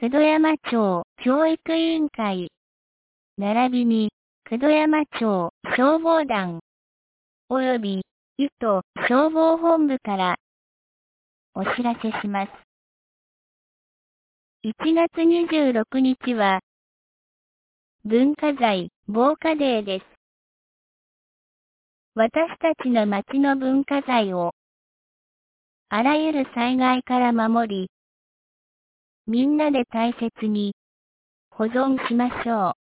九度山町教育委員会、並びに、九度山町消防団、及び、伊都消防本部から、お知らせします。1月26日は、文化財防火デーです。私たちの町の文化財を、あらゆる災害から守り、みんなで大切に保存しましょう。